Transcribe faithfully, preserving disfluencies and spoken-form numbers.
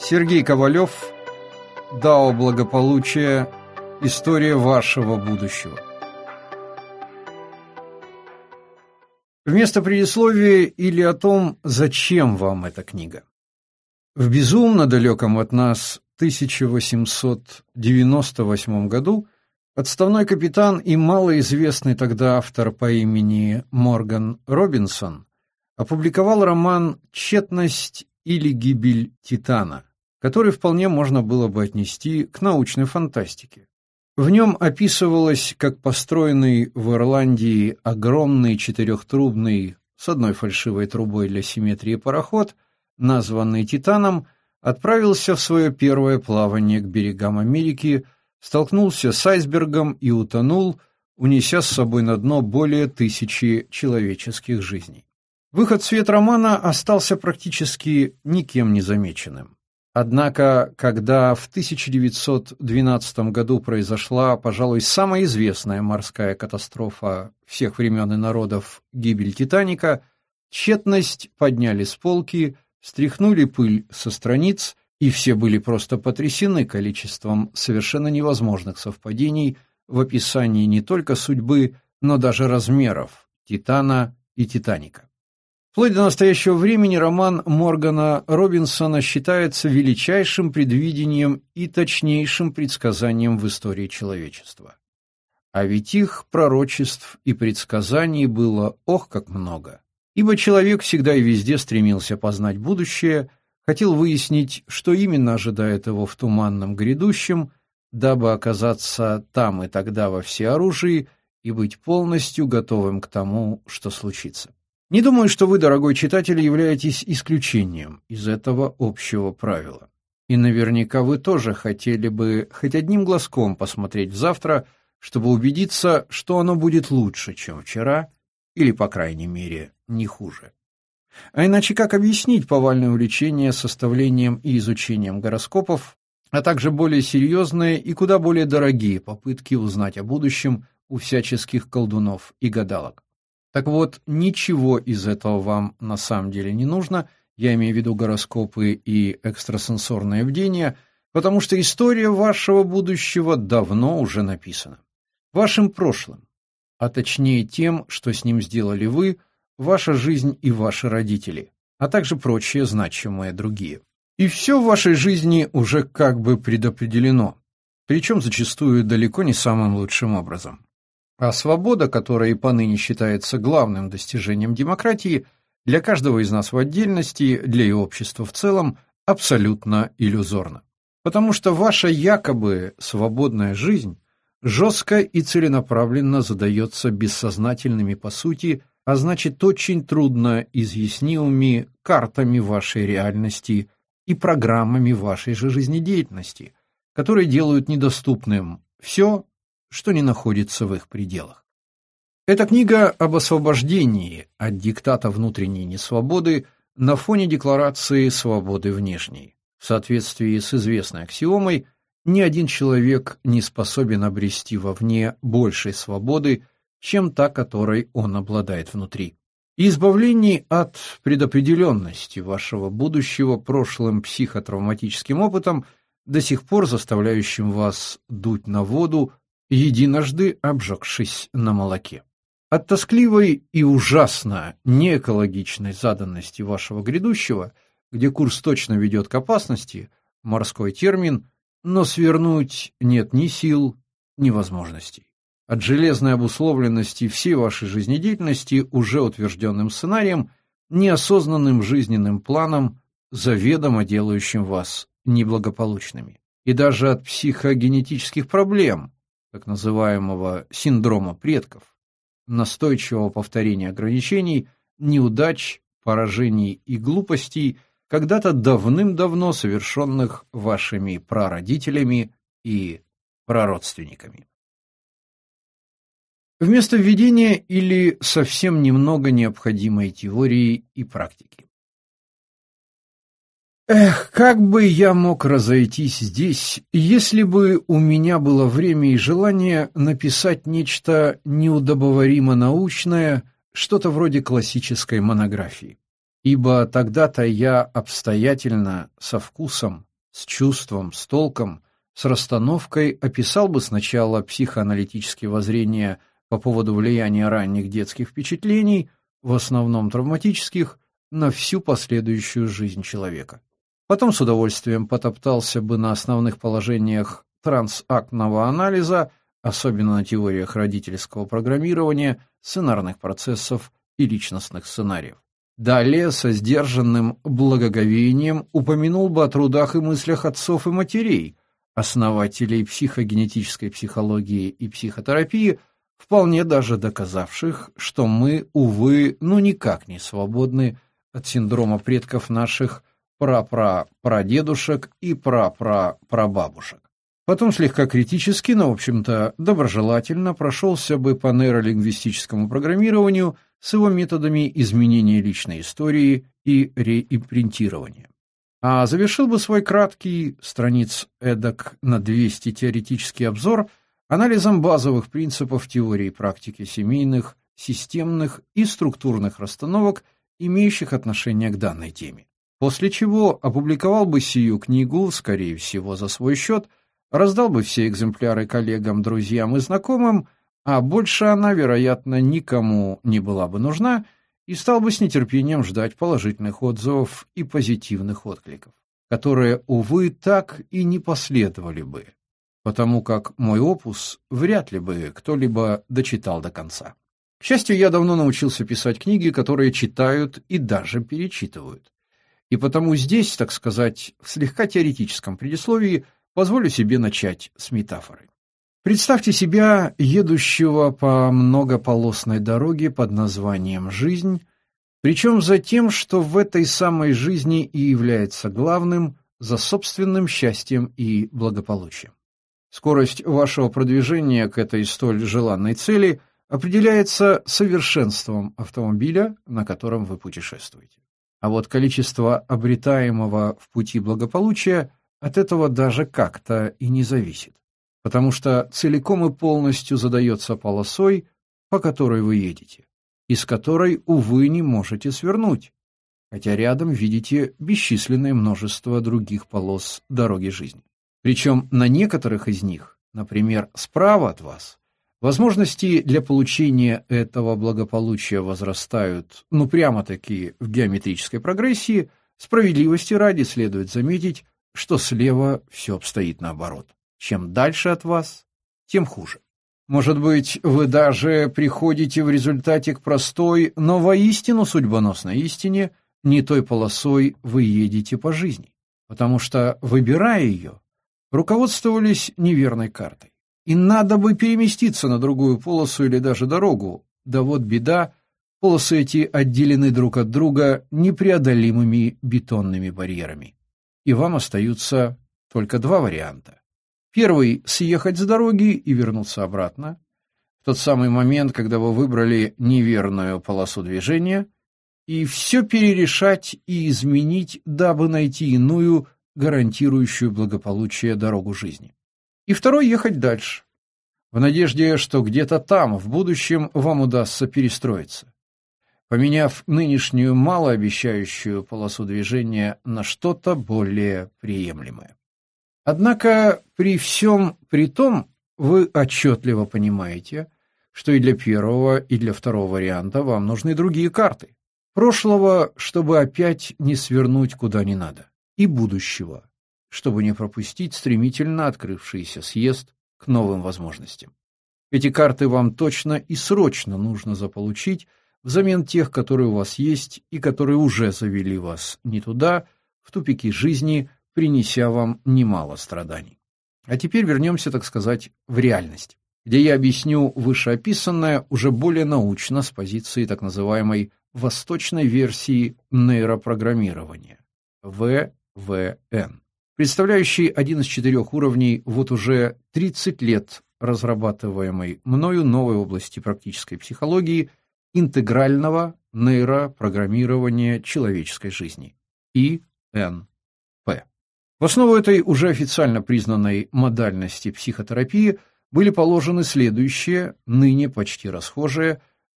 Сергей Ковалев, дао благополучия. История вашего будущего. Вместо предисловия или о том, зачем вам эта книга. В безумно далеком от нас тысяча восемьсот девяносто восьмом году отставной капитан и малоизвестный тогда автор по имени Морган Робинсон опубликовал роман «Тщетность или гибель Титана», который вполне можно было бы отнести к научной фантастике. В нем описывалось, как построенный в Ирландии огромный четырехтрубный с одной фальшивой трубой для симметрии пароход, названный «Титаном», отправился в свое первое плавание к берегам Америки, столкнулся с айсбергом и утонул, унеся с собой на дно более тысячи человеческих жизней. Выход в свет романа остался практически никем не замеченным. Однако, когда в тысяча девятьсот двенадцатом году произошла, пожалуй, самая известная морская катастрофа всех времен и народов — гибель «Титаника», тщетность подняли с полки, стряхнули пыль со страниц, и все были просто потрясены количеством совершенно невозможных совпадений в описании не только судьбы, но даже размеров «Титана» и «Титаника». Вплоть до настоящего времени роман Моргана Робинсона считается величайшим предвидением и точнейшим предсказанием в истории человечества. А ведь их пророчеств и предсказаний было ох как много. Ибо человек всегда и везде стремился познать будущее, хотел выяснить, что именно ожидает его в туманном грядущем, дабы оказаться там и тогда во всеоружии и быть полностью готовым к тому, что случится. Не думаю, что вы, дорогой читатель, являетесь исключением из этого общего правила. И наверняка вы тоже хотели бы хоть одним глазком посмотреть в завтра, чтобы убедиться, что оно будет лучше, чем вчера, или, по крайней мере, не хуже. А иначе как объяснить повальное увлечение составлением и изучением гороскопов, а также более серьезные и куда более дорогие попытки узнать о будущем у всяческих колдунов и гадалок? Так вот, ничего из этого вам на самом деле не нужно, я имею в виду гороскопы и экстрасенсорное бдение, потому что история вашего будущего давно уже написана. Вашим прошлым, а точнее тем, что с ним сделали вы, ваша жизнь и ваши родители, а также прочие значимые другие. И все в вашей жизни уже как бы предопределено, причем зачастую далеко не самым лучшим образом. А свобода, которая и поныне считается главным достижением демократии, для каждого из нас в отдельности, для и общества в целом, абсолютно иллюзорна. Потому что ваша якобы свободная жизнь жестко и целенаправленно задается бессознательными по сути, а значит очень трудно изъяснимыми картами вашей реальности и программами вашей же жизнедеятельности, которые делают недоступным все, что не находится в их пределах. Эта книга об освобождении от диктата внутренней несвободы на фоне декларации свободы внешней. В соответствии с известной аксиомой, ни один человек не способен обрести вовне большей свободы, чем та, которой он обладает внутри. И избавлении от предопределенности вашего будущего прошлым психотравматическим опытом, до сих пор заставляющим вас дуть на воду, единожды обжегшись на молоке. От тоскливой и ужасно неэкологичной заданности вашего грядущего, где курс точно ведет к опасности, морской термин, но свернуть нет ни сил, ни возможностей. От железной обусловленности всей вашей жизнедеятельности уже утвержденным сценарием, неосознанным жизненным планом, заведомо делающим вас неблагополучными. И даже от психогенетических проблем, так называемого синдрома предков, настойчивого повторения ограничений, неудач, поражений и глупостей, когда-то давным-давно совершенных вашими прародителями и прародственниками. Вместо введения или совсем немного необходимой теории и практики. Эх, как бы я мог разойтись здесь, если бы у меня было время и желание написать нечто неудобоваримо научное, что-то вроде классической монографии. Ибо тогда-то я обстоятельно, со вкусом, с чувством, с толком, с расстановкой описал бы сначала психоаналитические воззрения по поводу влияния ранних детских впечатлений, в основном травматических, на всю последующую жизнь человека. Потом с удовольствием потоптался бы на основных положениях трансактного анализа, особенно на теориях родительского программирования, сценарных процессов и личностных сценариев. Далее со сдержанным благоговением упомянул бы о трудах и мыслях отцов и матерей, основателей психогенетической психологии и психотерапии, вполне даже доказавших, что мы, увы, ну никак не свободны от синдрома предков наших прапрапрадедушек и прапрапрабабушек. Потом слегка критически, но, в общем-то, доброжелательно прошелся бы по нейролингвистическому программированию с его методами изменения личной истории и реимпринтирования. А завершил бы свой краткий, страниц эдак на двести теоретический обзор анализом базовых принципов теории и практики семейных, системных и структурных расстановок, имеющих отношение к данной теме. После чего опубликовал бы сию книгу, скорее всего, за свой счет, раздал бы все экземпляры коллегам, друзьям и знакомым, а больше она, вероятно, никому не была бы нужна, и стал бы с нетерпением ждать положительных отзывов и позитивных откликов, которые, увы, так и не последовали бы, потому как мой опус вряд ли бы кто-либо дочитал до конца. К счастью, я давно научился писать книги, которые читают и даже перечитывают. И потому здесь, так сказать, в слегка теоретическом предисловии позволю себе начать с метафоры. Представьте себя едущего по многополосной дороге под названием «Жизнь», причем за тем, что в этой самой жизни и является главным, за собственным счастьем и благополучием. Скорость вашего продвижения к этой столь желанной цели определяется совершенством автомобиля, на котором вы путешествуете. А вот количество обретаемого в пути благополучия от этого даже как-то и не зависит, потому что целиком и полностью задается полосой, по которой вы едете, и с которой, увы, не можете свернуть, хотя рядом видите бесчисленное множество других полос дороги жизни. Причем на некоторых из них, например, справа от вас, возможности для получения этого благополучия возрастают, ну прямо-таки в геометрической прогрессии, справедливости ради следует заметить, что слева все обстоит наоборот. Чем дальше от вас, тем хуже. Может быть, вы даже приходите в результате к простой, но воистину судьбоносной истине, не той полосой вы едете по жизни, потому что, выбирая ее, руководствовались неверной картой. И надо бы переместиться на другую полосу или даже дорогу, да вот беда, полосы эти отделены друг от друга непреодолимыми бетонными барьерами. И вам остаются только два варианта. Первый – съехать с дороги и вернуться обратно, в тот самый момент, когда вы выбрали неверную полосу движения, и все перерешать и изменить, дабы найти иную, гарантирующую благополучие дорогу жизни. И второй – ехать дальше, в надежде, что где-то там, в будущем, вам удастся перестроиться, поменяв нынешнюю малообещающую полосу движения на что-то более приемлемое. Однако при всем при том вы отчетливо понимаете, что и для первого, и для второго варианта вам нужны другие карты. Прошлого, чтобы опять не свернуть куда не надо, и будущего, чтобы не пропустить стремительно открывшийся съезд к новым возможностям. Эти карты вам точно и срочно нужно заполучить взамен тех, которые у вас есть и которые уже завели вас не туда, в тупики жизни, принеся вам немало страданий. А теперь вернемся, так сказать, в реальность, где я объясню вышеописанное уже более научно с позиции так называемой восточной версии нейропрограммирования – вэ вэ эн, представляющей один из четырех уровней вот уже тридцать лет разрабатываемой мною новой области практической психологии интегрального нейропрограммирования человеческой жизни – и эн пэ. В основу этой уже официально признанной модальности психотерапии были положены следующие, ныне почти расхожие,